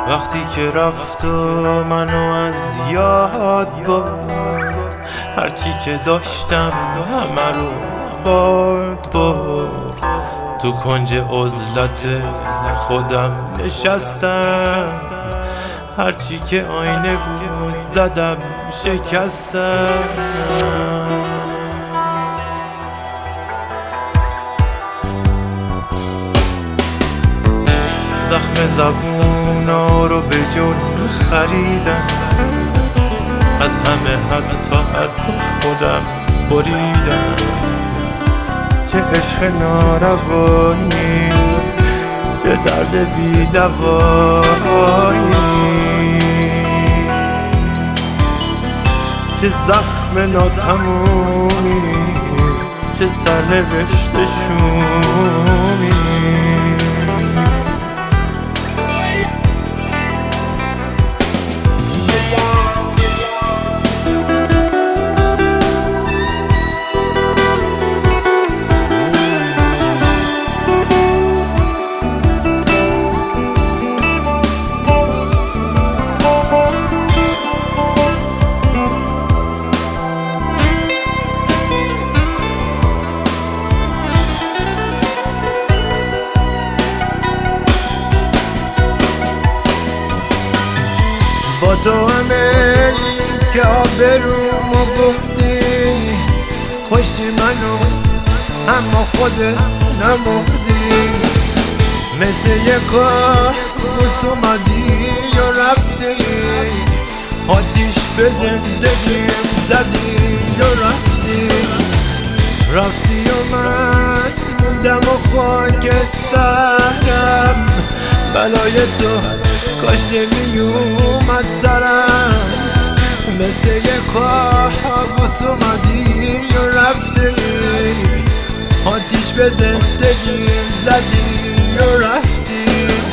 وقتی که رفت و منو از یاد برد، هرچی که داشتم همه رو برد. تو کنج عزلت خودم نشستم، هرچی که آینه بود زدم شکستم. زخم زبونا رو به جون خریدم، از همه حتی از خودم بریدم. چه عشق ناروایی، چه درد بی دوایی، چه زخم ناتمومی، چه سرنوشت شومی. با تو همه که آبرومو بردی، کشتی منو اما خودت نمردی. مثل یک کابوس اومدی و رفتی، آتیش به زندگیم زدی و رفتی و من موندم و خاکسترم. بلای تو کاش نمی اومد سرم، مثل یک کابوس اومدی و رفتی، آتیش به زندگیم زدی و رفتی.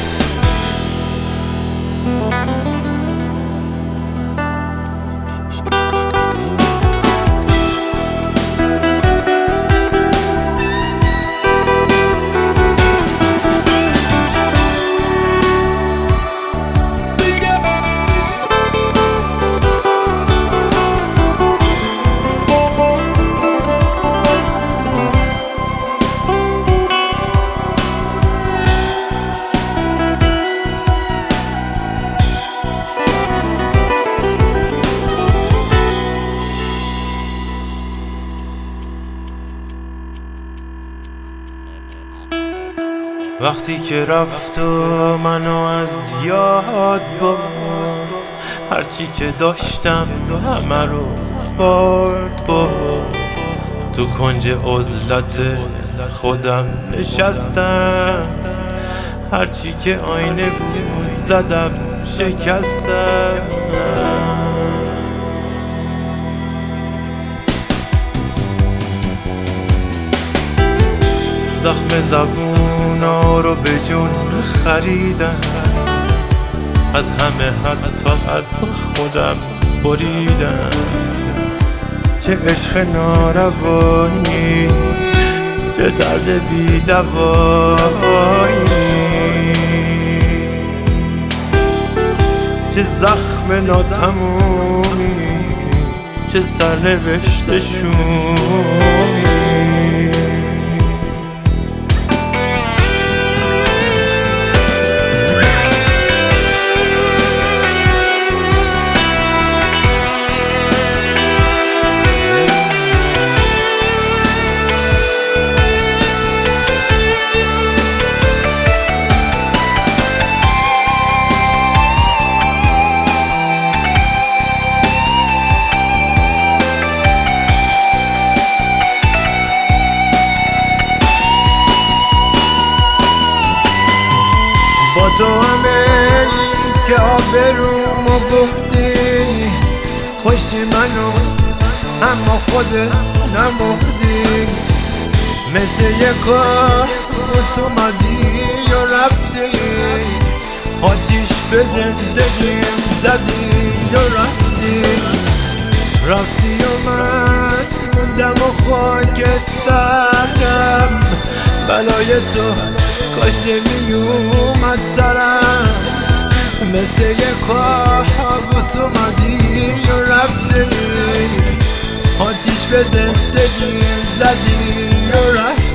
وقتی که رفت و منو از یاد برد، هرچی که داشتم همه رو برد. تو کنج عزلت خودم نشستم، هرچی که آینه بود زدم شکستم. زخم زبونا رو به جون خریدم، از همه حتی از خودم بریدم. چه عشق ناروایی، چه درد بی دوایی، چه زخم ناتمومی، چه سرنوشت شومی. با تو همه که آبرومو بردی، کشتی منو اما خودت نمردی. مثل یک کابوس اومدی و رفتی، آتیش به زندگیم زدی و رفتی و من موندم و خاکسترم. بلای تو کاش نمی اومد سرم، مثل یک کابوس اومدی و رفتی، آتیش به زندگیم زدی و رفتی.